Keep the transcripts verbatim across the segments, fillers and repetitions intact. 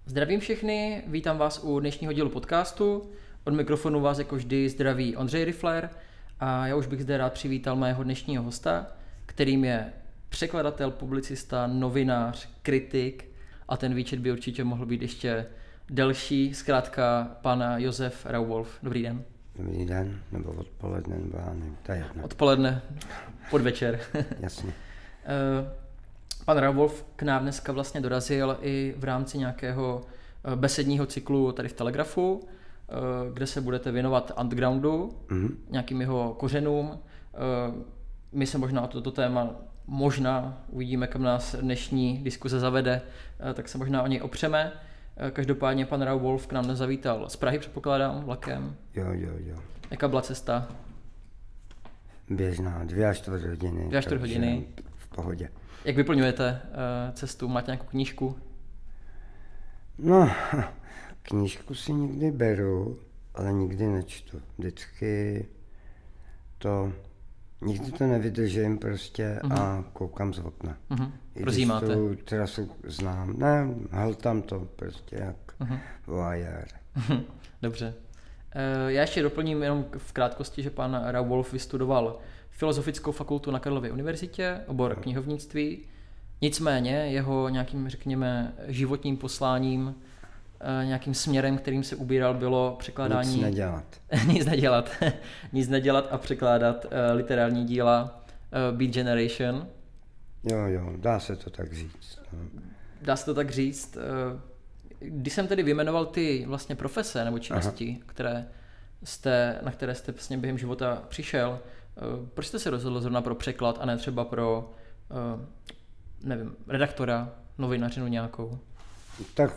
Zdravím všechny, vítám vás u dnešního dílu podcastu. Od mikrofonu vás jako vždy zdraví Ondřej Rifler a já už bych zde rád přivítal mého dnešního hosta, kterým je překladatel, publicista, novinář, kritik a ten výčet by určitě mohl být ještě delší. Zkrátka pan Josef Rauwolf. Dobrý den. Dobrý den, nebo odpoledne, nebo já nevím, to je jedno. Odpoledne, podvečer. Jasně. Pan Rauwolf k nám dneska vlastně dorazil i v rámci nějakého besedního cyklu tady v Telegrafu, kde se budete věnovat undergroundu, mm-hmm. nějakým jeho kořenům. My se možná o toto téma, možná uvidíme, kam nás dnešní diskuze zavede, tak se možná o něj opřeme. Každopádně pan Rauwolf k nám nezavítal z Prahy, předpokládám, vlakem. Jo, jo, jo. Jaká byla cesta? Běžná, dvě až čtvrt hodiny. Dvě až čtvrt hodiny. V pohodě. Jak vyplňujete uh, cestu? Máte nějakou knížku? No, knížku si nikdy beru, ale nikdy nečtu. Vždycky to, nikdy to nevydržím prostě uh-huh. a koukám z okna. Uh-huh. Prozímáte? tu trasu znám. Ne, hltám to prostě jak uh-huh. voyeur. Uh-huh. Dobře. Uh, já ještě doplním jenom v krátkosti, že pan Rauwolf vystudoval Filozofickou fakultu na Karlově univerzitě, obor no. knihovnictví. Nicméně jeho nějakým, řekněme, životním posláním, nějakým směrem, kterým se ubíral, bylo překládání... Nic nedělat. Nic nedělat. Nic nedělat a překládat uh, literární díla uh, Beat Generation. Jo, jo, dá se to tak říct. No. Dá se to tak říct. Uh, když jsem tedy vyjmenoval ty vlastně profese nebo činnosti, které jste, na které jste vlastně během života přišel, proč jste se rozhodl zrovna pro překlad a ne třeba pro, nevím, redaktora, novinařinu nějakou? Tak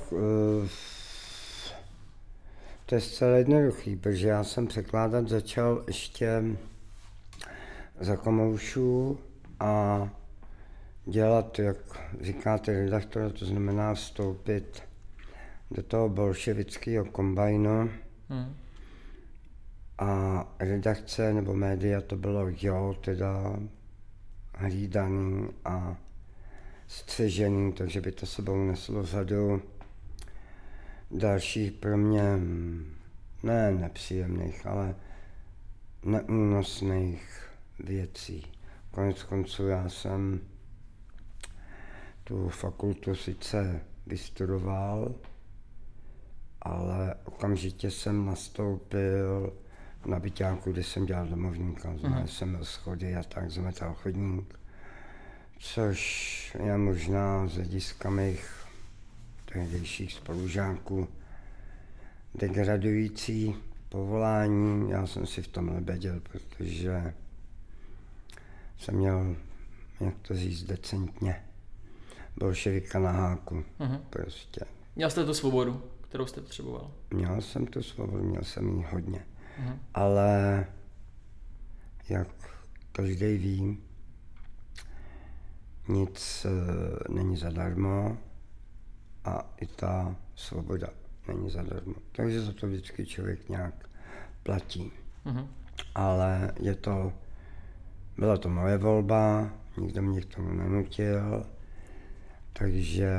to je zcela jednoduchý, protože já jsem překládat začal ještě za komoušů a dělat, jak říkáte, redaktora, to znamená vstoupit do toho bolševického kombajnu. Hmm. A redakce nebo média to bylo jo, teda hlídaný a střežený, takže by to sebou neslo řadu dalších pro mě ne nepříjemných, ale neúnosných věcí. Konec konců já jsem tu fakultu sice vystudoval, ale okamžitě jsem nastoupil na byťáku, kde jsem dělal domovníka, znamená, jsem měl schody a tak, zametal chodník, což je možná z hlediska mých tehdejších spolužáků degradující povolání. Já jsem si v tom lebeděl, protože jsem měl, jak to říct, decentně, bolševika na háku, uh-huh. prostě. Měl jste tu svobodu, kterou jste potřeboval? Měl jsem tu svobodu, měl jsem ji hodně. Uh-huh. Ale jak každý ví, nic uh, není zadarmo a i ta svoboda není zadarmo. Takže za to vždycky člověk nějak platí. Uh-huh. Ale je to, byla to moje volba, nikdo mě k tomu nenutil, takže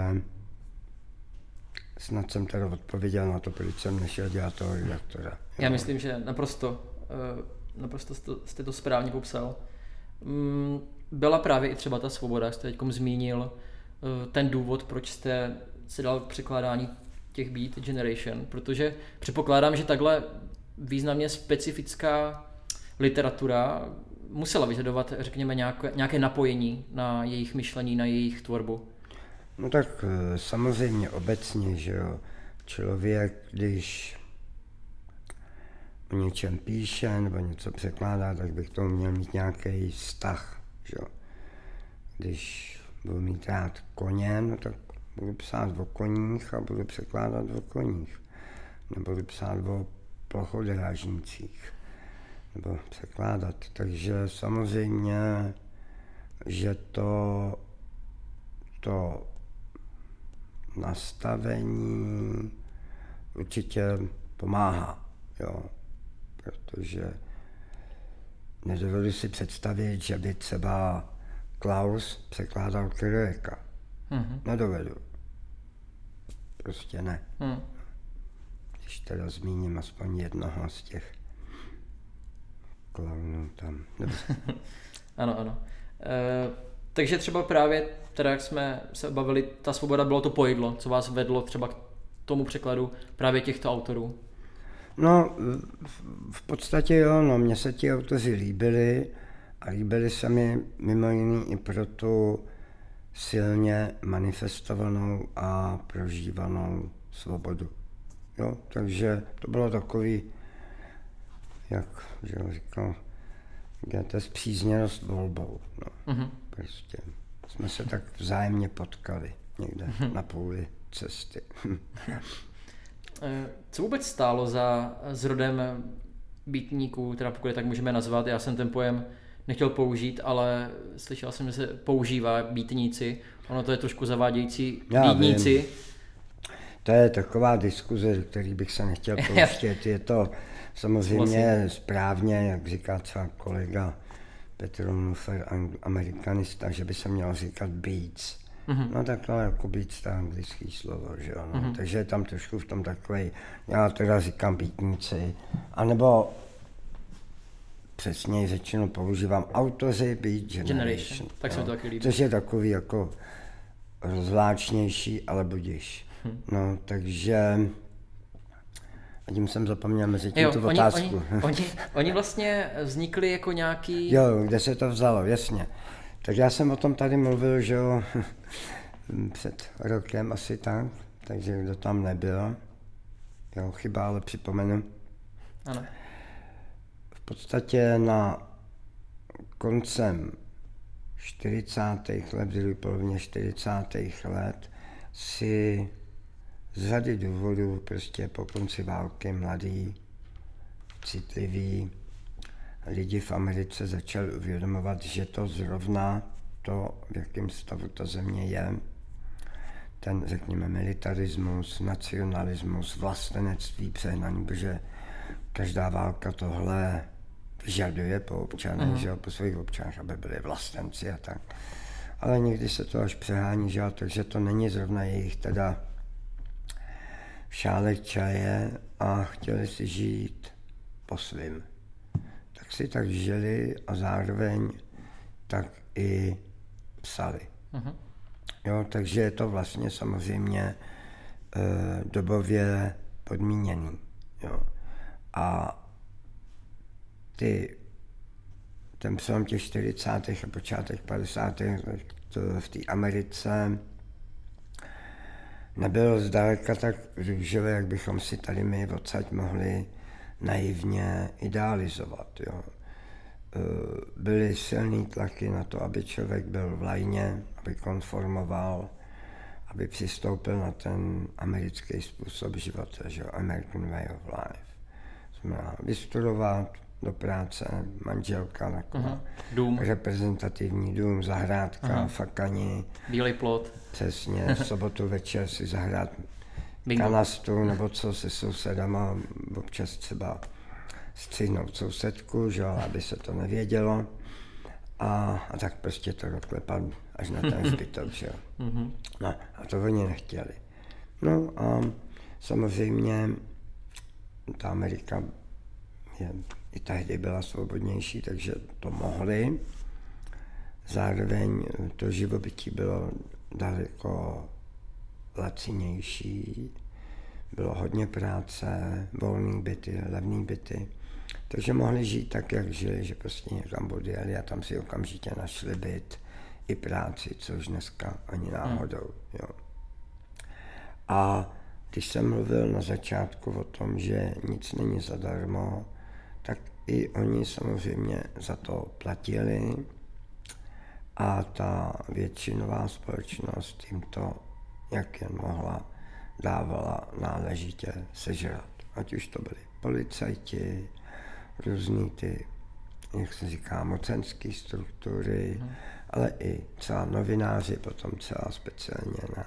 snad jsem teda odpověděl na to, proč jsem nešel dělat toho redaktora. Já myslím, že naprosto, naprosto jste to správně popsal. Byla právě i třeba ta svoboda, jak jste teďkom zmínil, ten důvod, proč jste se dal k překládání těch Beat Generation, protože předpokládám, že takhle významně specifická literatura musela vyžadovat, řekněme, nějaké, nějaké napojení na jejich myšlení, na jejich tvorbu. No tak samozřejmě obecně, že jo, člověk, když o něčem píše nebo něco překládá, tak bych tomu měl mít nějaký vztah, že jo. Když budu mít rád koně, no tak budu psát o koních a budu překládat o koních. Nebudu psát o plochodrážnících, nebo překládat. Takže samozřejmě, že to, to nastavení určitě pomáhá, jo, protože nedovedu si představit, že by třeba Klaus překládal Kyrilika. Mm-hmm. Nedovedu. prostě ne. Hmm. Když teda zmíním aspoň jednoho z těch klaunů tam. Ano, ano. E, takže třeba právě, teda jak jsme se bavili, ta svoboda bylo to pojedlo, co vás vedlo třeba k tomu překladu právě těchto autorů? No, v podstatě jo, no, mně se ti autoři líbili a líbili se mi mimo jiný i pro tu silně manifestovanou a prožívanou svobodu. Jo, takže to bylo takový, jak že říkal, je to spřízněnost volbou. No. Mm-hmm. Prostě jsme se tak vzájemně potkali někde mm-hmm. na půli cesty. Co vůbec stálo za zrodem beatníků, teda pokud je tak můžeme nazvat, já jsem ten pojem nechtěl použít, ale slyšel jsem, že se používá beatníci, ono to je trošku zavádějící, beatníci. To je taková diskuze, do který bych se nechtěl pouštět, je to samozřejmě vlastně správně, jak říká třeba kolega Petr Mnufer, amerikanista, že by se mělo říkat beats. Mm-hmm. No tak to jako beats, to je anglický slovo, že jo, no. Mm-hmm. Takže je tam trošku v tom takovej, já teda říkám beatníci, anebo přesněji řečeno používám autoři Beat Generation. Generation. Tak se mi to taky líbí. Což je takový jako rozvláčnější, ale budiš. Hmm. No, takže a tím jsem zapomněl mezi tím jo, tu oni, otázku. Oni, oni, oni vlastně vznikli jako nějaký... Jo, kde se to vzalo, jasně. Tak já jsem o tom tady mluvil, že jo, před rokem asi tak, takže kdo tam nebyl, jo, chyba, ale připomenu. Ano. V podstatě na koncem čtyřicátých let, v druhé polovině čtyřicátých let si z řady důvodů prostě po konci války mladí, citliví lidi v Americe začali uvědomovat, že to zrovna to, v jakém stavu ta země je, ten, řekněme, militarismus, nacionalismus, vlastenectví přehnaný, protože každá válka tohle vyžaduje po občanech, mm. že po svých občanech, aby byli vlastenci a tak. Ale někdy se to až přehání, že takže to není zrovna jejich teda šálek čaje a chtěli si žít po svým. Tak si tak žili a zároveň tak i psali. Mm. Jo, takže je to vlastně samozřejmě e, dobově podmíněný. Jo. A ty, ten přelom těch čtyřicátých a počátek padesátých let v té Americe nebylo zdaleka tak růžové, jak bychom si tady my odsaď mohli naivně idealizovat. Jo. Byly silný tlaky na to, aby člověk byl v lajně, aby konformoval, aby přistoupil na ten americký způsob života, že American way of life. Znamená vystudovat, do práce, manželka, taková dům. Reprezentativní dům, zahrádka, aha. fakani. Bílej plot. Přesně, v sobotu večer si zahrát bingo. Kanastu, nebo co se sousedama, občas třeba střihnout sousedku, že, aby se to nevědělo. A, a tak prostě to doklepat až na ten zbytok, že jo. No, a to oni nechtěli. No a samozřejmě ta Amerika je, i tehdy byla svobodnější, takže to mohli. Zároveň to živobytí bylo daleko lacinější, bylo hodně práce, volný byty, levný byty, takže mohli žít tak, jak žili, že prostě někam odjeli a tam si okamžitě našli byt i práci, což dneska ani náhodou. Jo. A když jsem mluvil na začátku o tom, že nic není zadarmo, tak i oni samozřejmě za to platili a ta většinová společnost jim to, jak jen mohla, dávala náležitě sežrat. Ať už to byli policajti, různý ty, jak se říká, mocenské struktury, hmm. ale i celá novináři, potom celá speciálně na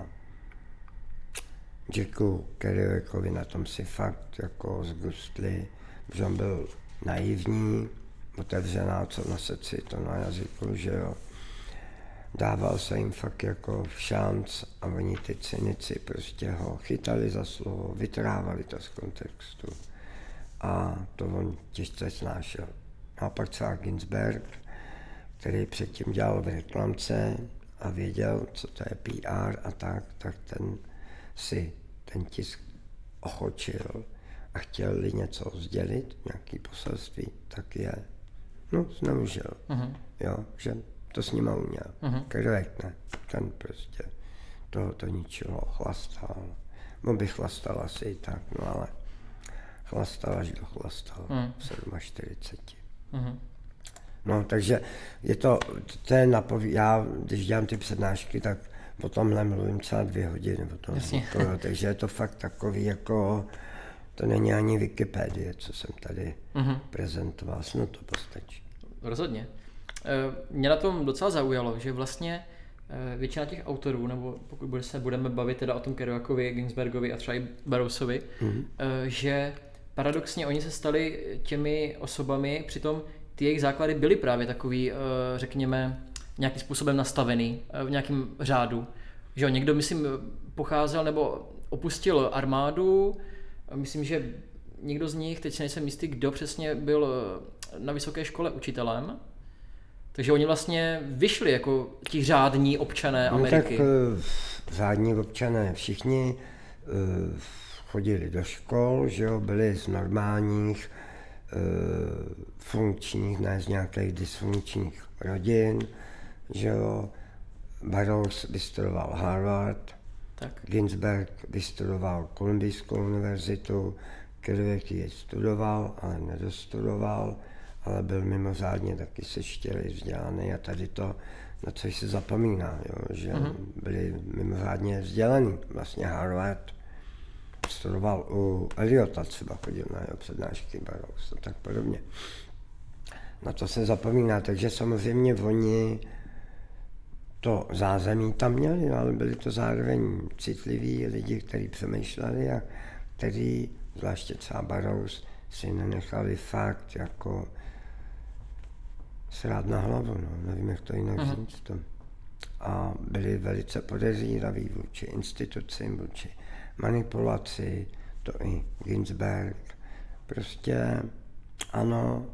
Jacku Kerouacovi, na tom si fakt jako zgustli, že on byl naivní, otevřená, co na srdci, to na jazyku, že jo. dával se jim fakt jako v šanc a oni ty cynici prostě ho chytali za slovo, vytrávali to z kontextu a to on těžce snášel. A pak třeba Ginsberg, který předtím dělal v reklamce a věděl, co to je P R a tak, tak ten si ten tisk ochočil a chtěl-li něco sdělit, nějaký poselství, tak je, no, zneužil. Uh-huh. Jo, že to s ním uměl. Uh-huh. Kerouac ne, ten prostě toho to ničilo, chlastal. No by chlastal asi i tak, no ale chlastal až dochlastal uh-huh. v čtyřicet sedm. Uh-huh. No, takže je to, to je napoví, já když dělám ty přednášky, tak o tomhle mluvím třeba dvě hodiny, o tom, to, takže je to fakt takový jako, to není ani Wikipedie, co jsem tady uh-huh. prezentoval, no to postačí. Rozhodně. Mě na tom docela zaujalo, že vlastně většina těch autorů, nebo pokud se budeme bavit teda o tom Kerouacovi, Ginsbergovi a třeba i Burroughsovi, uh-huh. že paradoxně oni se stali těmi osobami, přitom ty jejich základy byly právě takový, řekněme, nějakým způsobem nastavený v nějakém řádu. Že jo, někdo, myslím, pocházel nebo opustil armádu, myslím, že někdo z nich, teď si nejsem jistý, kdo přesně byl na vysoké škole učitelem, takže oni vlastně vyšli jako ti řádní občané Ameriky. No tak řádní občané všichni chodili do škol, že jo, byli z normálních funkčních, ne z nějakých dysfunkčních rodin, že jo. Burroughs vystudoval Harvard, tak. Ginsberg vystudoval Kolumbijskou univerzitu, Kerouac ji studoval, ale nedostudoval, ale byl mimořádně taky seštělý, vzdělaný a tady to, na co se zapomíná, jo, že uh-huh. byli mimořádně vzdělaný. Vlastně Harvard studoval u Eliota, třeba chodil na jeho přednášky Burroughs a tak podobně. Na to se zapomíná, takže samozřejmě oni to zázemí tam měli, ale byli to zároveň citliví lidi, kteří přemýšleli a kteří, zvláště třeba Burroughs, si nenechali fakt jako srát na hlavu, no, nevím, jak to jinak uh-huh. říct. To. A byli velice podezíraví vůči institucím, vůči manipulaci, to i Ginsberg. Prostě ano,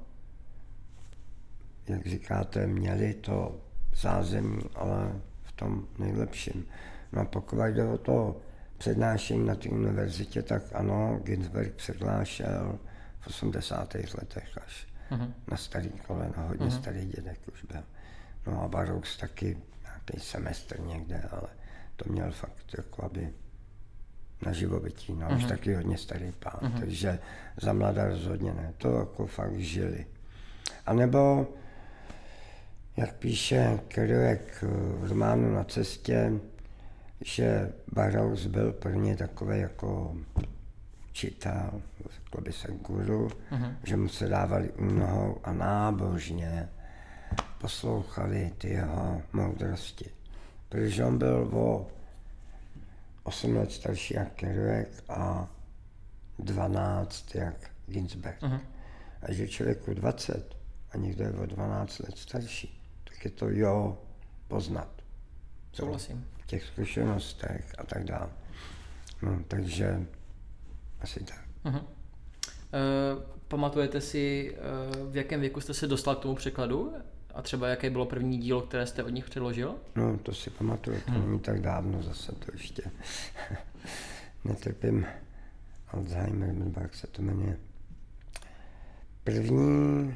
jak říkáte, měli to zázemí, ale v tom nejlepším. No a pokud jde o to přednášení na té univerzitě, tak ano, Ginsberg přednášel v osmdesátých letech až uh-huh. na starý kolena, hodně uh-huh. starý dědek už byl. No a Burroughs taky nějaký semestr někde, ale to měl fakt jako aby na živobytí, no uh-huh. už taky hodně starý pán, uh-huh. takže za mladá rozhodně ne, to jako fakt žili. A nebo jak píše Kerouac v románu Na cestě, že Burroughs byl pro ně takový jako učitel, řekl by se guru, uh-huh. že mu se dávali u nohou a nábožně poslouchali ty jeho moudrosti. Protože on byl o osm let starší jak Kerouac a dvanáct jak Ginsberg. Uh-huh. A že člověku dvacet a někdo je o dvanáct let starší, tak je to jo poznat. Souhlasím. V těch zkušenostech a tak dále. No, takže asi tak. Uh-huh. Uh, pamatujete si, uh, v jakém věku jste se dostal k tomu překladu? A třeba jaké bylo první dílo, které jste od nich předložil? No, to si pamatuju, to hmm. není tak dávno zase, to ještě netrpím Alzheimer, nebo jak se to jmenuje. První,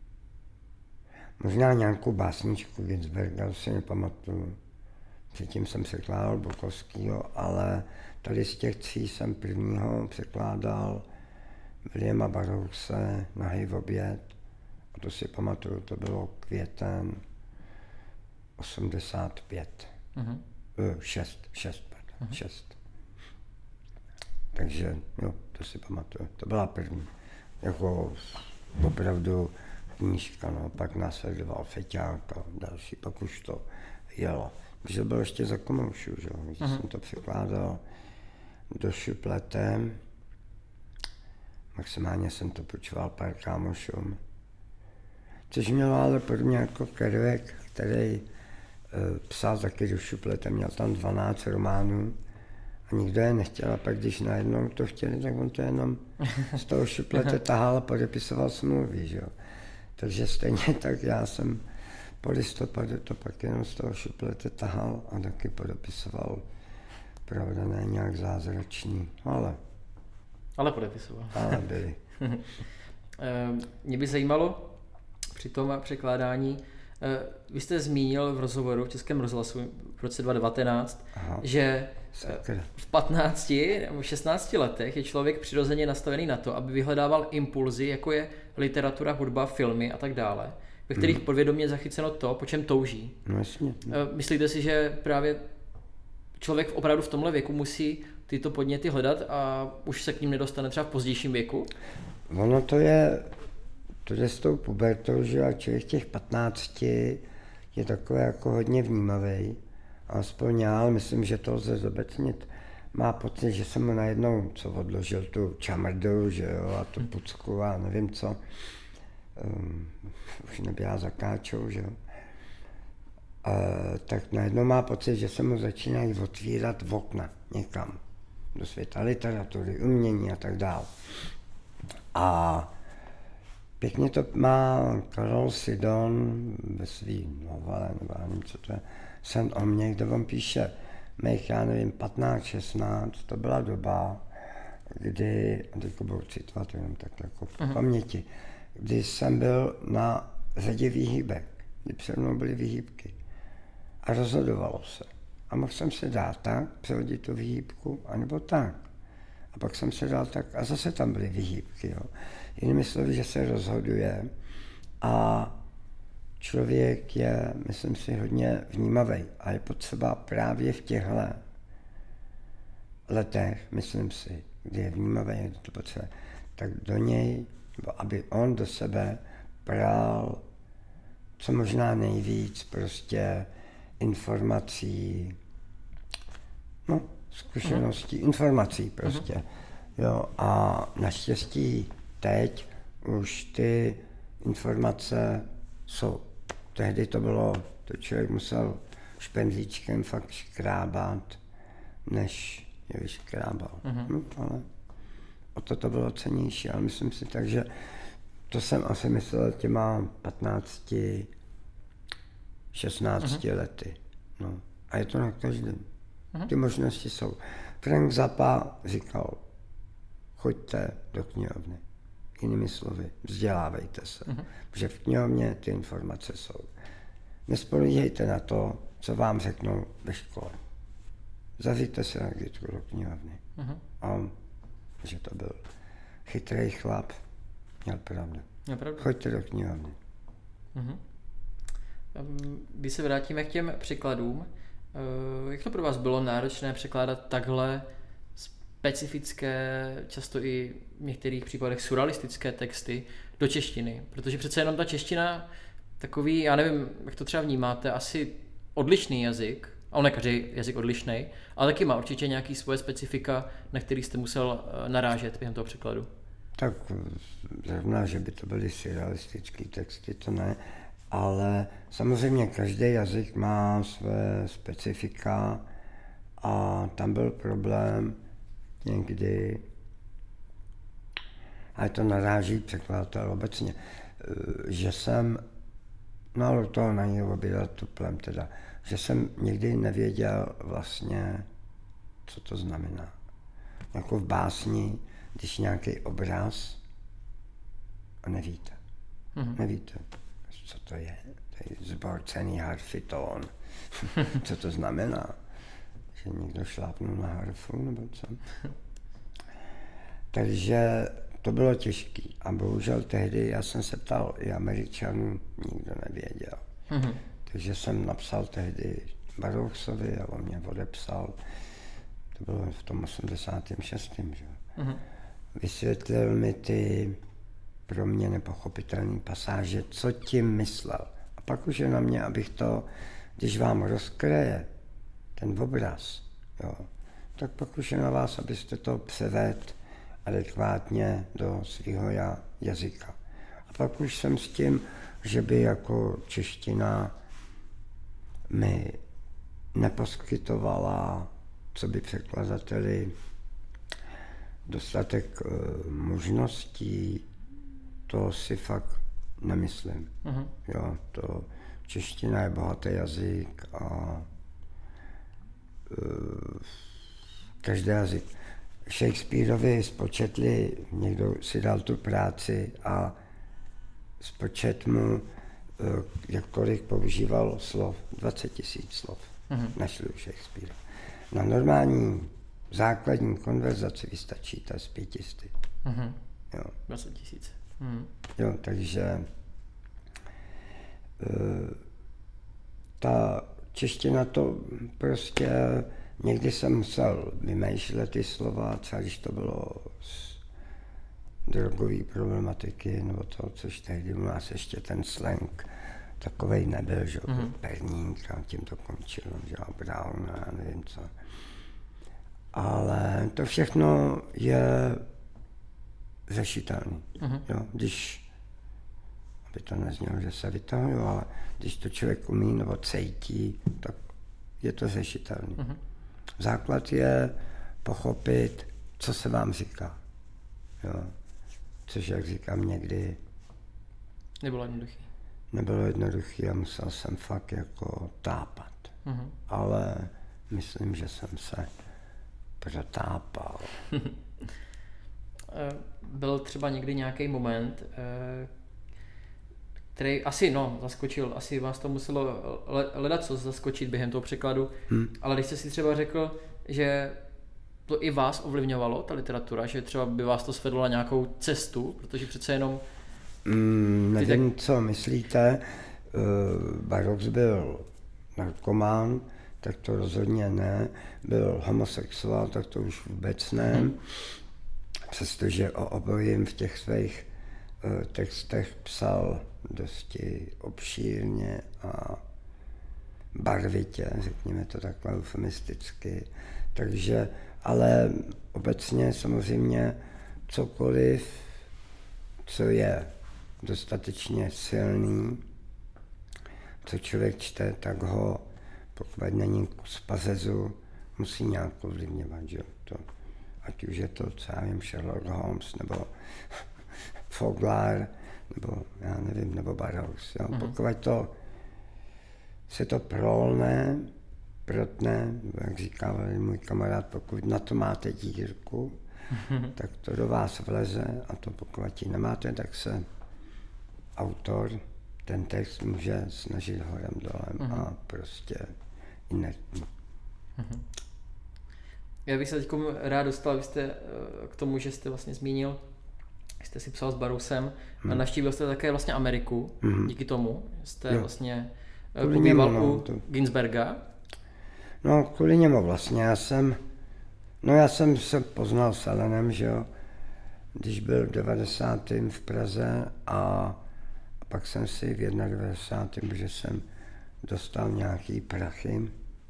možná nějakou básničku Ginsberga, si nepamatuju. Předtím jsem překládal Bukovskýho, ale tady z těch tří jsem prvního překládal Williama Burroughse Nahý v oběd. A to si pamatuju, to bylo květen osmdesát pět. Uh-huh. Uh, šest, šest, pardon, uh-huh. šest. Takže jo, to si pamatuju, to byla první. Jako opravdu knížka, no, pak následoval Feťák a další, pak už to jelo. Když to bylo ještě za komoušů, že jo, když uh-huh. jsem to překládal do šupletem, maximálně jsem to počíval pár kámošům. Což mělo ale podobně jako Kerouac, který psal taky do šuplete, měl tam dvanáct románů a nikdo je nechtěl. A pak když najednou to chtěli, tak on to jenom z toho šuplete tahal a podepisoval smlouvy, že jo. Takže stejně tak já jsem po listopadu to pak jenom z toho šuplete tahal a taky podepisoval. Pravda, ne nějak zázračný, ale... Ale podepisoval. Ale byli. Mě by zajímalo při tom překládání, vy jste zmínil v rozhovoru v Českém rozhlasu v roce dva tisíce devatenáct, Aha, že sakra. v patnácti nebo šestnácti letech je člověk přirozeně nastavený na to, aby vyhledával impulzy, jako je literatura, hudba, filmy a tak dále, ve kterých hmm. podvědomě zachyceno to, po čem touží. No jasně. No. Myslíte si, že právě člověk opravdu v tomhle věku musí tyto podněty hledat a už se k ním nedostane třeba v pozdějším věku? Ono to je, to je s tou pubertou, že a člověk těch patnácti je takový jako hodně vnímavý. Aspoň já, ale myslím, že to lze zobecnit. Má pocit, že jsem mu najednou co odložil tu čamrdu, že jo, a tu pucku a nevím co. Um, už neběhá za káčou, že jo. Uh, tak najednou má pocit, že se mu začínají otvírat okna někam do světa literatury, umění a tak dále. A pěkně to má Karol Sidon ve svý novele, nebo já nevím, co to je, Sen o mně, kde on píše mých, já nevím, patnáct šestnáct, to byla doba, kdy, a teďko budu citovat jenom takhle jako po paměti, kdy jsem byl na řadě výhybek, kdy před mnou byly výhybky. A rozhodovalo se. A mohl jsem se dát tak, přehodit tu výhybku, anebo tak. A pak jsem se dal tak, a zase tam byly výhybky. Jo. Jinými slovy, že se rozhoduje a člověk je, myslím si, hodně vnímavý. A je potřeba právě v těchto letech, myslím si, kdy je vnímavý, je to potřeba, tak do něj, aby on do sebe bral co možná nejvíc prostě informací, no, zkušeností, uh-huh. informací prostě. Uh-huh. Jo, a naštěstí teď už ty informace jsou. Tehdy to bylo, to člověk musel špendlíčkem fakt škrábat, než je vyškrábal. Uh-huh. No, ale o to to bylo cennější, ale myslím si tak, že to jsem asi myslel těma patnácti, šestnácti uh-huh. lety. No. A je to na každém. Uh-huh. Ty možnosti jsou. Frank Zappa říkal, choďte do knihovny. Jinými slovy, vzdělávejte se. Uh-huh. Protože v knihovně ty informace jsou. Nespolíhejte na to, co vám řeknou ve škole. Zavřijte se na Gitru do knihovny. Uh-huh. A on, že to byl chytrý chlap, měl pravdu. Měl pravdu. Choďte do knihovny. Uh-huh. Když se vrátíme k těm překladům, jak to pro vás bylo náročné překládat takhle specifické, často i v některých případech surrealistické texty do češtiny? Protože přece jenom ta čeština, takový, já nevím, jak to třeba vnímáte, asi odlišný jazyk, a on je každý jazyk odlišný, ale taky má určitě nějaký svoje specifika, na který jste musel narážet během toho překladu. Tak zrovna, že by to byly surrealistické texty, to ne. Ale samozřejmě každý jazyk má své specifika a tam byl problém někdy, a to naráží překladatel obecně, že jsem, no ale toho není obědat tuplem teda, že jsem nikdy nevěděl vlastně, co to znamená. Jako v básni, když nějaký obraz a nevíte, mm-hmm. nevíte. Co to je? To je zborcený harfitón. Co to znamená? Že někdo šlápnul na harfu nebo co? Takže to bylo těžké. A bohužel tehdy já jsem se ptal i Američanů, nikdo nevěděl. Mm-hmm. Takže jsem napsal tehdy Baruchsovi a on mě odepsal. To bylo v tom osmdesátém šestém Že? Mm-hmm. Vysvětlil mi ty pro mě nepochopitelné pasáže, co tím myslel. A pak už je na mě, abych to, když vám rozkreje ten obraz, jo, tak pak už je na vás, abyste to převedl adekvátně do svého jazyka. A pak už jsem s tím, že by jako čeština mi neposkytovala, co by překladateli, dostatek uh, možností, to si fakt nemyslím. Uh-huh. Jo, to čeština je bohatý jazyk a uh, každý jazyk. Shakespeareovi spočetli, někdo si dal tu práci a spočet mu, uh, jakkoliv používal slov, dvacet tisíc slov. Uh-huh. Našli u Shakespeare. Na normální základní konverzaci vystačíte z pětisty. Uh-huh. Jo. dvacet tisíc. Uh-huh. Jo, takže uh, ta čeština to prostě, někdy jsem musel vymýšlet ty slova, třeba když to bylo z drogové problematiky, nebo to, což tehdy u nás ještě ten slang takovej nebyl, že mm-hmm. perník a tím to končilo, že Brown a nevím co. Ale to všechno je řešitelné. Mm-hmm. Jo, když, aby to neznělo, že se vytahuju, ale když to člověk umí nebo cítí, tak je to řešitelné. Mm-hmm. Základ je pochopit, co se vám říká. Jo. Což, jak říkám, někdy nebylo jednoduché. Nebylo jednoduché a musel jsem fakt jako tápat. Mm-hmm. Ale myslím, že jsem se protápal. Byl třeba někdy nějaký moment, který asi, no, zaskočil, asi vás to muselo hledat co zaskočit během toho překladu, hmm. ale když jste si třeba řekl, že to i vás ovlivňovalo, ta literatura, že třeba by vás to svedlo na nějakou cestu, protože přece jenom... Mm, nevím, tak... co myslíte. Uh, Barox byl narkomán, tak to rozhodně ne. Byl homosexuál, tak to už vůbec ne. Hmm. Přestože o obojím v těch svých uh, textech psal dosti obšírně a barvitě, řekněme to takhle eufemisticky. Takže, ale obecně samozřejmě cokoliv, co je dostatečně silný, co člověk čte, tak ho, pokud není kus pazezu, musí nějak ovlivňovat, že to, ať už je to, co já vím, Sherlock Holmes, nebo Foglar, nebo já nevím, nebo Barrows, jo. Mm-hmm. Pokud to se to prolne, protne, nebo jak říká můj kamarád, pokud na to máte dírku, mm-hmm. tak to do vás vleze a to pokud ji nemáte, tak se autor ten text může snažit horem dolem mm-hmm. a prostě inertní. Mm-hmm. Já bych se teď rád dostal, vy jste k tomu, že jste vlastně zmínil, jste si psal s Barrousem mm. a navštívil jste také vlastně Ameriku, mm-hmm. díky tomu, jste jo. vlastně pobýval u to... Ginsberga. No, kvůli němu vlastně, já jsem, no já jsem se poznal s Alanem, že jo, když byl v devadesátém v Praze a, a pak jsem si v devadesátém prvním, protože jsem dostal nějaký prachy,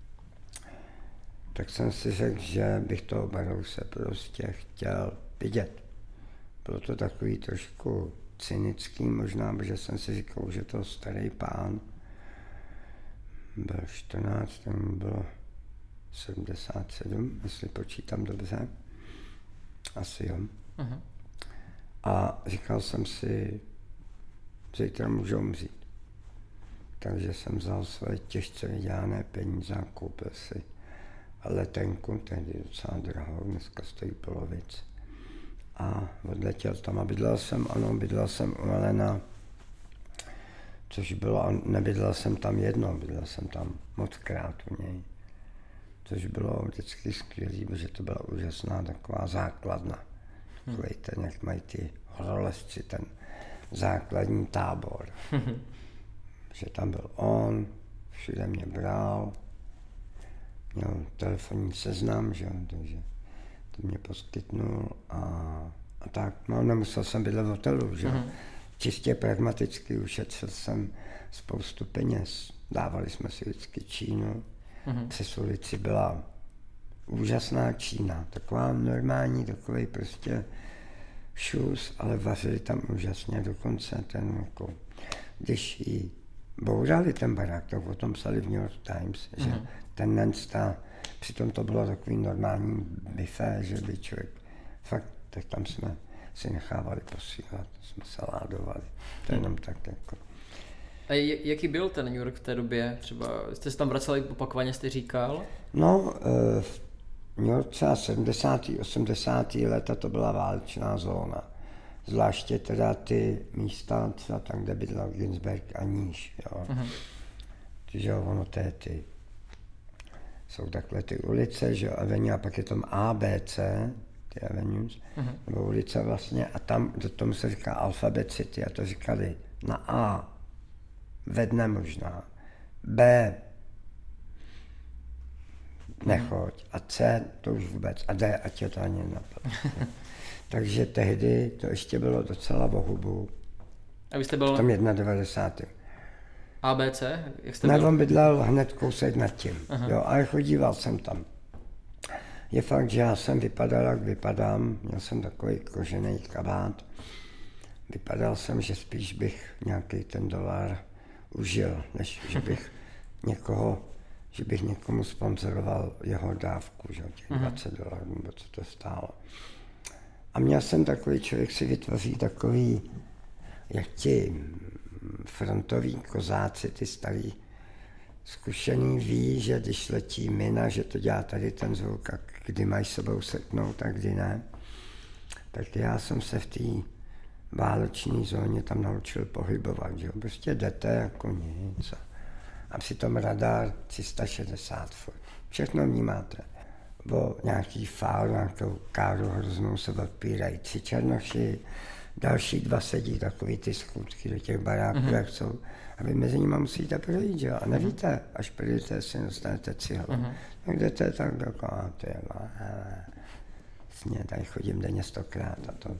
tak jsem si řekl, že bych toho Barrouse prostě chtěl vidět. Bylo to takový trošku cynický možná, protože jsem si říkal, že to starý pán byl čtrnáct, tam bylo sedmdesát sedm, jestli počítám dobře. Asi jo. Uh-huh. A říkal jsem si, zítra můžu umřít. Takže jsem vzal své těžce vydělané peníze a koupil si letenku, tehdy docela drahou, dneska stojí polovic. A odletěl tam a bydlel jsem, ano, bydlel jsem u Alena, což bylo, nebydlel jsem tam jedno, bydlel jsem tam mockrát u něj, což bylo vždycky skvělý, protože to byla úžasná taková základna. Hmm. Takový ten, jak mají ty horolezci, ten základní tábor. Že tam byl on, všude mě bral, měl telefonní seznam, že? Takže to mě poskytnul a, a tak. No, nemusel jsem bydlet v hotelu, že? Mm-hmm. Čistě pragmaticky ušetřil jsem spoustu peněz. Dávali jsme si vždycky Čínu. Mm-hmm. Přes ulici byla úžasná Čína, taková normální, takovej prostě šus, ale vařili tam úžasně, dokonce ten jako, když jí bourali ten barák, to o tom psali v New York Times, že mm-hmm. ten Nensta, přitom to bylo takový normální buffet, že by člověk, fakt, tak tam jsme si nechávali posílat, jsme se ládovali, to je jenom tak jako. A jaký byl ten New York v té době? Třeba jste se tam vraceli opakovaně, jste říkal? No, v New York třeba sedmdesátá osmdesátá léta to byla válečná zóna. Zvláště teda ty místa, třeba tam, kde bydlel Ginsberg a níž, jo. Uh-huh. Takže ono to je ty, jsou takhle ty ulice, že jo, Avenue, a pak je tam A, B, C, ty avenues, uh-huh. nebo ulice vlastně, a tam, do tomu se říká Alphabet City, a to říkali na A, ve dne možná, B, nechoď, a C, to už vůbec, a D, ať tě to ani nenapadne. Takže tehdy to ještě bylo docela v hubu. A vy jste byl... V tom devadesátém prvním A B C? Jak jste byl? byl? On bydlel hned kousek nad tím, jo, ale chodíval jsem tam. Je fakt, že já jsem vypadal, jak vypadám, měl jsem takový kožený kabát. Vypadal jsem, že spíš bych nějaký ten dolar užil, než že bych někoho, že bych někomu sponzoroval jeho dávku, že těch dvacet dolarů, nebo co to stálo. A měl jsem takový, člověk si vytvoří takový, jak ti frontoví kozáci, ty starý zkušený ví, že když letí mina, že to dělá tady ten zvuk a kdy mají sebou seknout a kdy ne. Tak já jsem se v té váleční zóně tam naučil pohybovat, že jo. Prostě jdete jako nic. A přitom radar tři sta šedesát furt. Všechno vnímáte. O nějaký fál, nějakou káru hroznou se odpírají tři černoši, další dva sedí takový ty schůdky do těch baráků, mm-hmm. jak jsou. A vy mezi nimi musíte projít, jo? A nevíte, až projdete, si dostanete cihlu. Mm-hmm. Tak jdete tak jako, a to je, no, vlastně, tady chodím denně stokrát a to.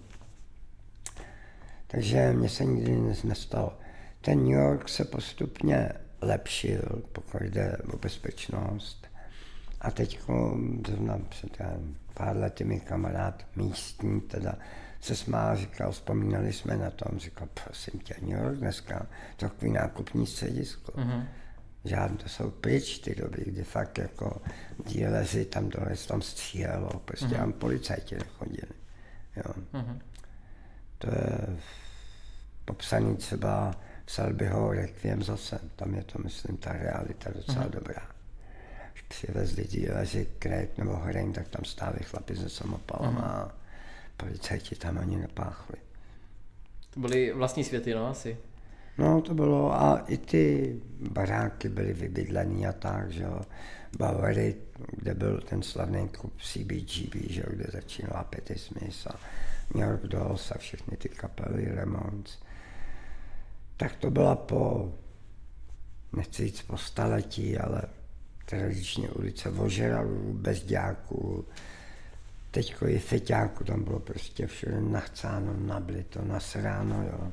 Takže mně se nikdy nic nestalo. Ten New York se postupně lepšil, pokud jde o bezpečnost. A teď zrovna před pár lety mi kamarád místní teda se smál, říkal, vzpomínali jsme na tom, říkal, prosím tě, New York dneska, to takový nákupní středisko. Mm-hmm. Žádný, to jsou pryč ty doby, kdy fakt jako díleři tam dole tam stříhalo, prostě mm-hmm. tam policajti nechodili. Jo. Mm-hmm. To je popsaný třeba v Selbyho Requiem zase, tam je to, myslím, ta realita docela mm-hmm. dobrá. Když přivezli díleři Krét nebo Hreň, tak tam stáli chlapi se samopalama mm-hmm. a policajti tam ani nepáchli. To byly vlastní světy, no asi. No to bylo a i ty baráky byly vybydlený a tak, že jo. Bowery, kde byl ten slavný klub C B G B, že jo, kde začínala Patti Smith a New York Dolls a všechny ty kapely Ramones. Tak to byla po, nechci říct po staletí, ale tradičně ulice Vožeralů, Bezďáků, teďko i Feťáků, tam bylo prostě všude nachcáno, nablito, nasráno, jo.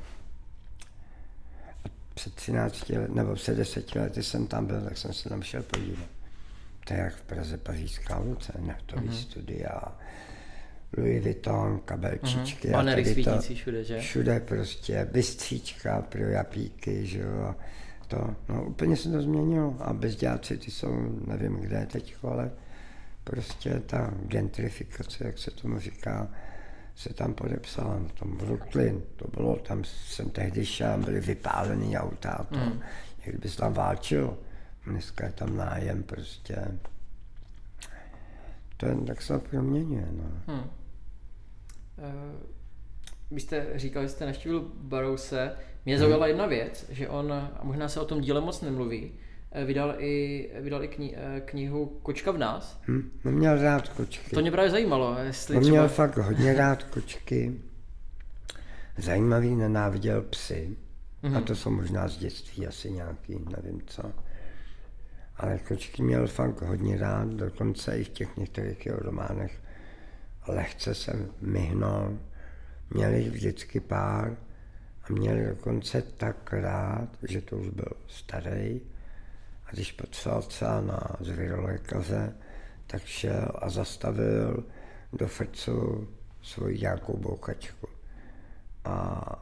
A před třinácti let, nebo před deseti lety jsem tam byl, tak jsem se tam šel podívat. To je jak v Praze Pařížská ulice, nechtový mm-hmm. studia, Louis Vuitton, kabelčičky. Mm-hmm. Banery svítící všude, že? Všude prostě, bystříčka pro japíky, že jo. To, no úplně se to změnilo a Bezďáci, ty jsou, nevím kde teďko, ale prostě ta gentrifikace, jak se tomu říká, se tam podepsala. Na tom Brooklyn, to bylo, tam jsem tehdy šel, byly vypálený auta, to, mm. jak bys tam válčil. Dneska je tam nájem prostě. To je, tak se to proměňuje, no. Hmm. Uh, vy jste říkal, že jste navštívil Burroughse. Mě zaujala jedna věc, že on, a možná se o tom díle moc nemluví, vydal i, vydal i kni, knihu Kočka v nás. Hmm, on měl rád kočky. To mě právě zajímalo. Jestli on třeba... měl fakt hodně rád kočky. Zajímavý, nenáviděl psy. Mm-hmm. A to jsou možná z dětství asi nějaký, nevím co. Ale kočky měl fakt hodně rád, dokonce i v těch některých jeho románech lehce se myhnul. Měl jich vždycky pár a měl dokonce tak rád, že to už byl starý. A když potřeboval třeba na zvěrolékaře, tak šel a zastavil do frcu svoji nějakou bouchačku. A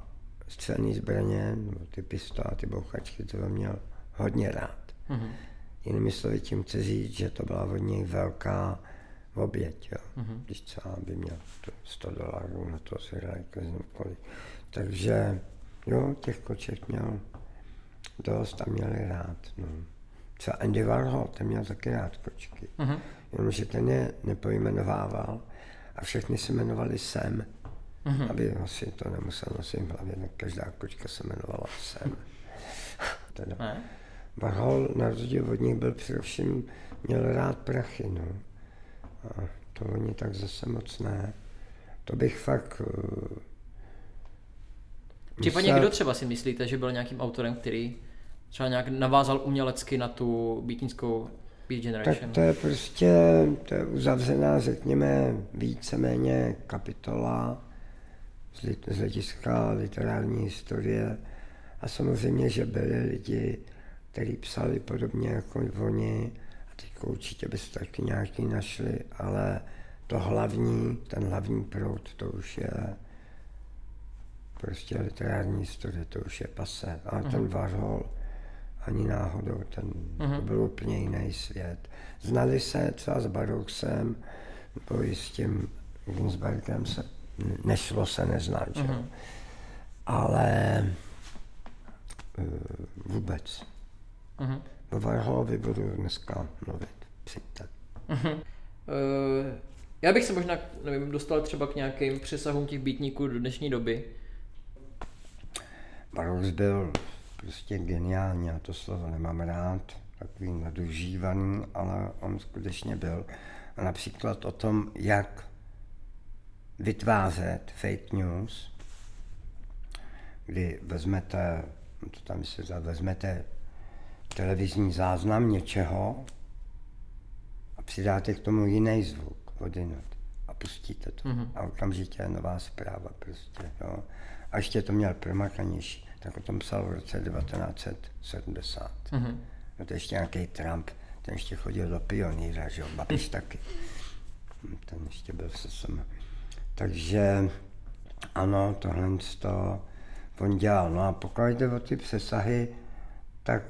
střelné zbraně, nebo ty pistoly, ty bouchačky, to měl hodně rád. Mm-hmm. Jinými slovy tím chci říct, že to byla od něj velká oběť, jo. Mm-hmm. Když třeba by měl sto dolarů na to si hraje kolik. Takže jo, těch koček měl dost a měli rád. No. Třeba Andy Warhol, ten měl taky rád kočky. Mm-hmm. Jenomže ten je nepojmenovával a všechny se jmenovali Sam. Mm-hmm. Aby asi to nemusel nosit v hlavě, tak každá kočka se jmenovala Sam. Teda. Ne? Warhol na rozdíl od nich byl především, měl rád prachy, no. A to oni tak zase moc ne. To bych fakt... Uh, Případně musel... kdo třeba si myslíte, že byl nějakým autorem, který třeba nějak navázal umělecky na tu beatnickou Beat Generation? Tak to je prostě, to je uzavřená, řekněme, víceméně kapitola z, lit, z hlediska literární historie. A samozřejmě, že byli lidi, kteří psali podobně jako oni, a teď určitě byste taky nějaký našli, ale to hlavní, ten hlavní proud, to už je prostě literární historie, to už je pase. Ale uh-huh. ten Warhol ani náhodou, ten, uh-huh. to byl úplně jiný svět. Znali se třeba s Baruchem, nebo i s tím Ginsbergem se nešlo se neznat, uh-huh. ale uh, vůbec. Uh-huh. O Warholovi budu dneska mluvit, přijďte. Uh-huh. Uh, já bych se možná, nevím, dostal třeba k nějakým přesahům těch beatníků do dnešní doby. Baruch byl prostě geniální, já to slovo nemám rád, takový nadužívaný, ale on skutečně byl. A například o tom, jak vytvářet fake news, kdy vezmete, to tam vysvětlit, vezmete televizní záznam něčeho a přidáte k tomu jiný zvuk odinut a pustíte to. Mm-hmm. A okamžitě je nová zpráva prostě, jo. A ještě to měl promakanější, tak o tom psal v roce devatenáct set sedmdesát. Mm-hmm. No to ještě nějaký Trump, ten ještě chodil do Pionýra, že jo, Babiš taky. Ten ještě byl se sem. Takže ano, tohle to on dělal. No a pokud jde o ty přesahy, tak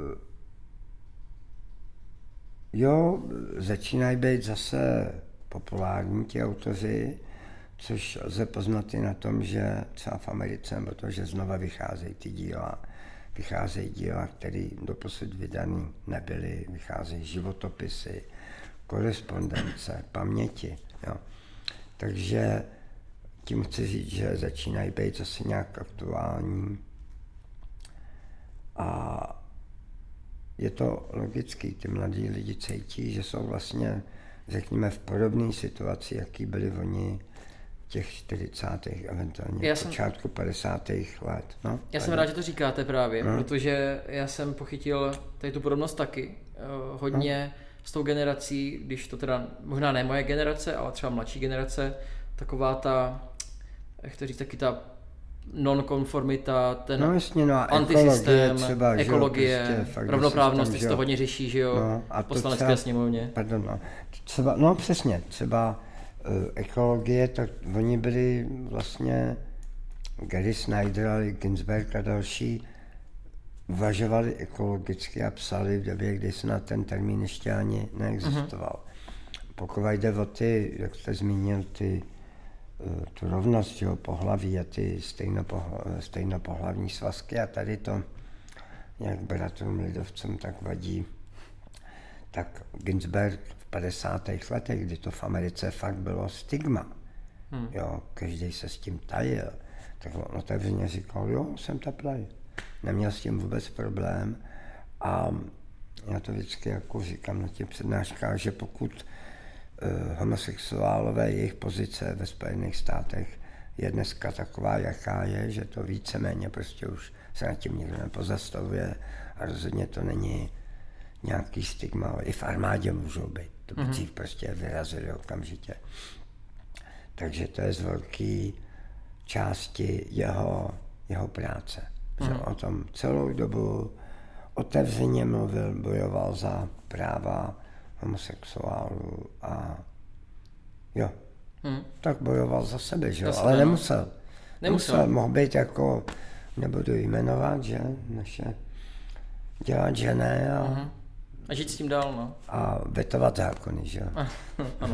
jo, začínají být zase populární ti autoři, což lze poznat i na tom, že třeba v Americe, protože znova vycházejí ty díla, vycházejí díla, které doposud vydaný nebyly, vycházejí životopisy, korespondence, paměti. Jo. Takže tím chci říct, že začínají být zase nějak aktuální. A je to logický, ty mladí lidi cítí, že jsou vlastně, řekněme, v podobné situaci, jaký byli oni v těch čtyřicátých, eventuálně já v počátku jsem... padesátých let. No, já jsem rád, že to říkáte právě, no. Protože já jsem pochytil tady tu podobnost taky. Hodně no. S tou generací, když to teda, možná ne moje generace, ale třeba mladší generace, taková ta, jak to říct, taky ta nonkonformita, ten no, jasně, no, antisystém, třeba, ekologie, prostě, rovnoprávnost, teď to hodně řeší, že jo, no, v poslanecké sněmovně. Pardon, no. Třeba, no přesně, třeba uh, ekologie, tak oni byli vlastně, Gary Snyder, ale Ginsberg a další, uvažovali ekologicky a psali v době, kdy snad ten termín ještě ani neexistoval. Uh-huh. Pokud jde o ty, jak jste zmínil, ty tu rovnost jeho pohlaví a ty stejnopohlavní svazky a tady to, jak bratrům lidovcům tak vadí, tak Ginsberg v padesátých letech, kdy to v Americe fakt bylo stigma, hmm. jo, každý se s tím tajil, tak on otevřeně říkal, jo, jsem teplej. Neměl s tím vůbec problém a já to vždycky jako říkám na těch přednáškách, že pokud homosexuálové, jejich pozice ve Spojených státech je dneska taková, jaká je, že to víceméně prostě už se nad tím nikdo nepozastavuje a rozhodně to není nějaký stigma. I v armádě můžou být. To by dřív mm-hmm. prostě vyrazili okamžitě. Takže to je z velké části jeho, jeho práce. Mm-hmm. Že o tom celou dobu otevřeně mluvil, bojoval za práva homosexuálů a jo, hmm. tak bojoval za sebe, že jo, ale nemusel. Nemusel. Nemusel, mohl být jako nebudu jmenovat, že naše dělat, že ne a, uh-huh. a žít s tím dál, no. A vetovat zákony, že? Ano.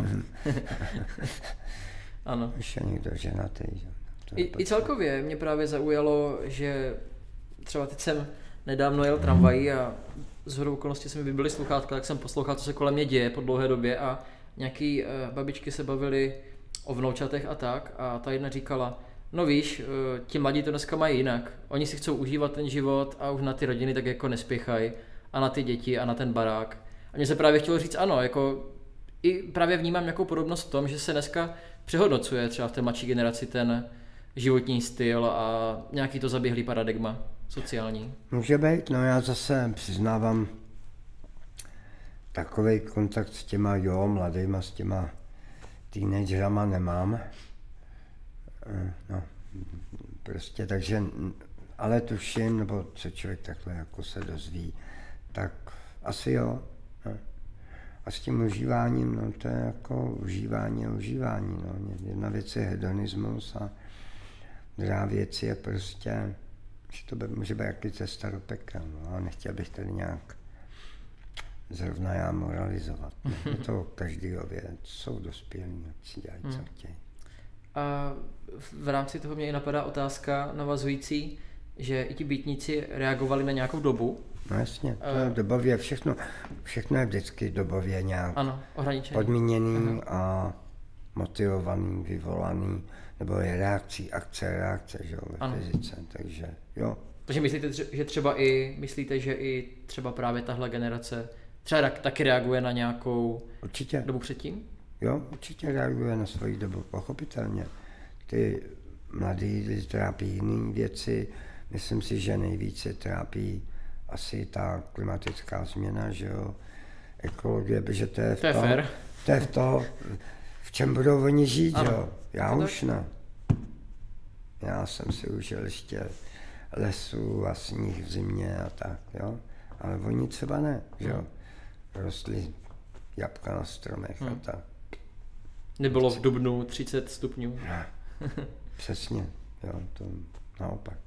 Ano. Ještě někdo ženatý, že? I, I celkově mě právě zaujalo, že třeba teď jsem nedávno jel tramvají a shodou okolností se mi vybily sluchátka, tak jsem poslouchal, co se kolem mě děje po dlouhé době a nějaký uh, babičky se bavily o vnoučatech a tak a ta jedna říkala, no víš, uh, ti mladí to dneska mají jinak, oni si chcou užívat ten život a už na ty rodiny tak jako nespěchají a na ty děti a na ten barák. A mně se právě chtělo říct ano, jako i právě vnímám nějakou podobnost v tom, že se dneska přehodnocuje třeba v té mladší generaci ten životní styl a nějaký to zaběhlý paradigma sociální. Může být, no já zase přiznávám takovej kontakt s těma jo, mladýma, s těma teenagerama nemám. No, prostě takže, ale tuším, nebo co člověk takhle jako se dozví, tak asi jo. No. A s tím užíváním, no to je jako užívání a užívání, no. Jedna věc je hedonismus a druhá věc je prostě, že to by, může být jaký cesta do pekla, no, a nechtěl bych tady nějak zrovna já moralizovat. No. Je to každýho věc, jsou dospělí, si dělají, co chtějí. A v rámci toho mě i napadá otázka navazující, že i ti býtníci reagovali na nějakou dobu. No jasně, to je dobově, všechno, všechno je vždycky dobově nějak ano, podmíněný a motivovaný, vyvolaný, nebo je reakcí, akce, reakce, že jo, ve ano. fyzice, takže jo. Takže myslíte, že třeba i, myslíte, že i třeba právě tahle generace třeba taky reaguje na nějakou určitě. dobu předtím? Jo, určitě reaguje na svoji dobu, pochopitelně. Ty mladí lidi trápí jiné věci, myslím si, že nejvíce trápí asi ta klimatická změna, že jo, ekologie, protože to je v to, je to, fair. to je v to, v čem budou oni žít, ano. jo. Já to už ne. Já jsem si užil ještě lesů a sníh v zimě a tak, jo, ale oni třeba ne, že jo, rostly jabka na stromech hmm. a tak. Nebylo v dubnu třicet stupňů. Ne. Přesně, jo, to naopak.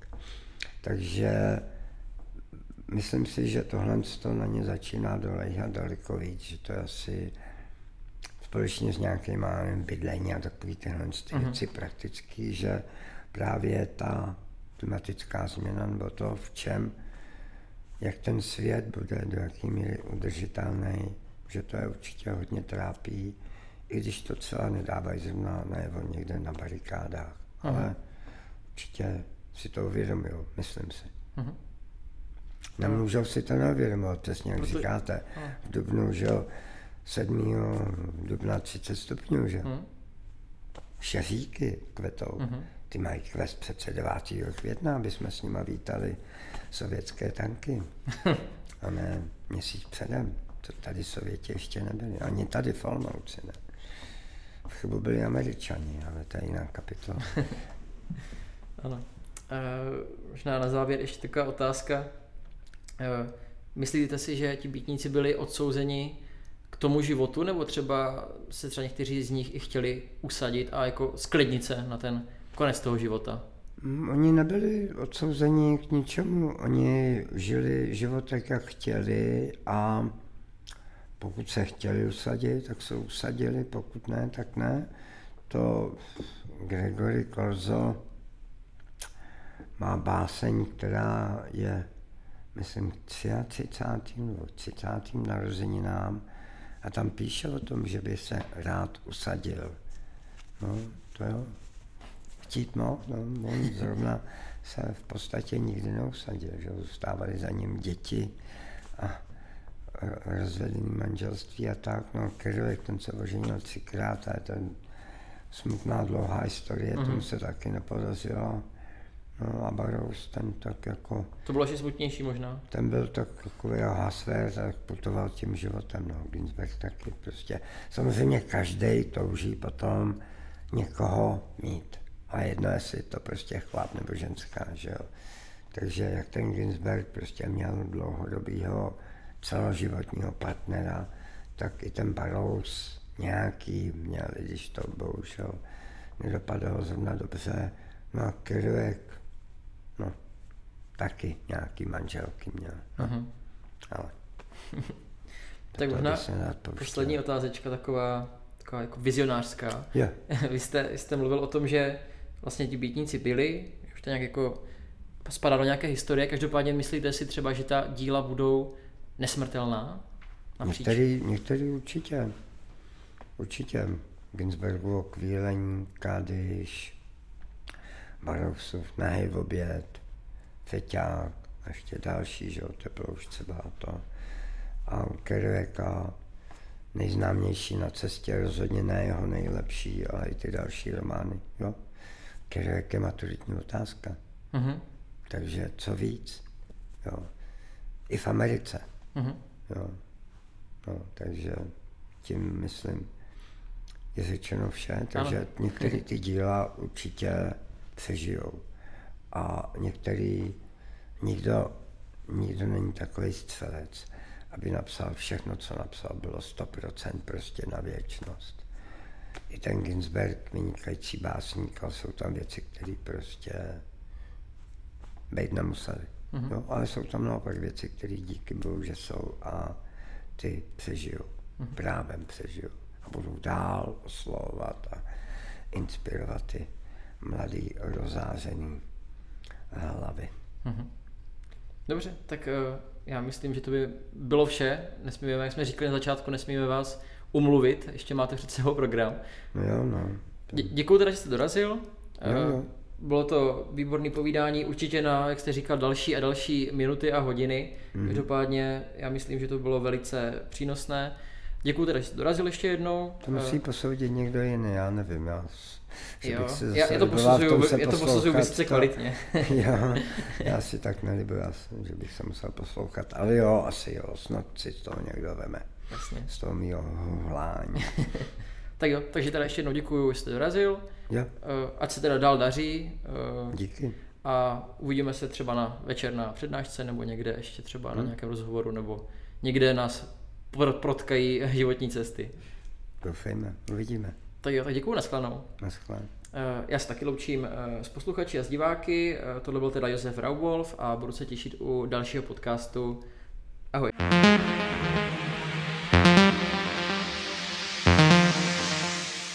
Takže myslím si, že tohle to na ně začíná dolejhat daleko víc, že to je asi společně s nějakýma bydlení a takový tyhle uh-huh. věci praktický, že právě ta klimatická změna nebo to, v čem, jak ten svět bude, do jaký míry udržitelný, že to je určitě hodně trápí, i když to celá nedávají zrovna najevo někde na barikádách, uh-huh. ale určitě si to uvědomují, myslím si. Uh-huh. Nemůžou si to neuvědomovat, přesně jak Proto... říkáte, v dubnu, že jo, sedmého dubna třicet stupňů, že? Hmm. Šeříky kvetou, hmm. ty mají kvést přece devátého května, aby jsme s nima vítali sovětské tanky. A ne měsíc předem, to tady Sověti ještě nebyli, ani tady v Olomouci, ne. V chybu byli Američani, ale to je jiná kapitola. Ano. Uh, možná na závěr ještě taková otázka. Uh, myslíte si, že ti býtníci byli odsouzeni k tomu životu, nebo třeba se třeba někteří z nich i chtěli usadit a jako sklidnit se na ten konec toho života? Oni nebyli odsouzeni k ničemu, oni žili život tak, jak chtěli a pokud se chtěli usadit, tak se usadili, pokud ne, tak ne. To Gregory Corso má báseň, která je, myslím, třicátým nebo třicátým narozeninám a tam píše o tom, že by se rád usadil. No, to jo. Chtít mohl, no, on zrovna se v podstatě nikdy neusadil, že zůstávaly za ním děti a rozvedený manželství a tak. No, Kerouac, ten se oženil třikrát a je to smutná dlouhá historie, mm-hmm. tomu se taky nepodařilo. No a Burroughs, ten tak jako... To bylo ještě smutnější možná. Ten byl tak takový hasver, tak putoval tím životem, no, Ginsberg taky prostě. Samozřejmě každej touží potom někoho mít. A jedno, jestli to prostě chlap nebo ženská, že jo. Takže jak ten Ginsberg prostě měl dlouhodobýho celoživotního partnera, tak i ten Burroughs nějaký měl, když to bohužel nedopadlo zrovna dobře. No a Kerouac, no, taky nějaký manželky měl. No. Uh-huh. Ale tak možná poslední otázečka taková, taková jako vizionářská. Yeah. Vy jste, jste mluvil o tom, že vlastně ti býtníci byli, už to nějak jako spadá do nějaké historie, každopádně myslíte si třeba, že ta díla budou nesmrtelná? Některý, některý určitě. Určitě. Ginsbergovo Kvílení, Kadyš, Barousův Nahý oběd, Feťák, a ještě další, že jo, Teploušce byla to. A Kerouaka, nejznámější Na cestě, rozhodně ne jeho nejlepší, ale i ty další romány, jo. Kerouak je maturitní otázka. Mm-hmm. Takže co víc, jo. I v Americe, mm-hmm. jo. No, takže tím myslím, je řečeno vše, takže ano. Některé ty díla určitě přežijou. A některý, nikdo, nikdo není takový střelec, aby napsal všechno, co napsal, bylo sto procent prostě na věčnost. I ten Ginsberg, vynikající básník, ale jsou tam věci, které prostě být nemuseli. Mm-hmm. Jo, ale jsou tam naopak věci, které díky Bohu, že jsou a ty přežijou. Mm-hmm. Právem přežijou. A budou dál oslovovat a inspirovat ty mladý, rozářený hlavy. Mm-hmm. Dobře, tak uh, já myslím, že to by bylo vše. Nesmíme, jak jsme říkali na začátku, nesmíme vás umluvit, ještě máte před sebou program. No jo, no. Dě- děkuju teda, že jste dorazil. Jo, jo. Bylo to výborné povídání, určitě na, jak jste říkal, další a další minuty a hodiny. Mm. Každopádně já myslím, že to bylo velice přínosné. Děkuju teda, že jste dorazil ještě jednou. To musí posoudit někdo jiný, já nevím. Já, že jo, bych si já, já to posuzuju, já to posuzuju vysoce kvalitně. Jo, já si tak nelibuji, že bych se musel poslouchat, ale jo, asi jo, snad si z toho někdo veme. Jasně. Z toho mýho hlání. Tak jo, takže teda ještě jednou děkuju, že jste dorazil. Jo. Ať se teda dál daří. Díky. A uvidíme se třeba na večer na přednášce nebo někde ještě třeba hmm. na nějakém rozhovoru nebo někde nás protkají životní cesty. Doufejme, uvidíme. Tak jo, tak děkuju, nashledanou. Nashledanou. Já se taky loučím s posluchači a s diváky. Tohle byl teda Josef Raubwolf a budu se těšit u dalšího podcastu. Ahoj.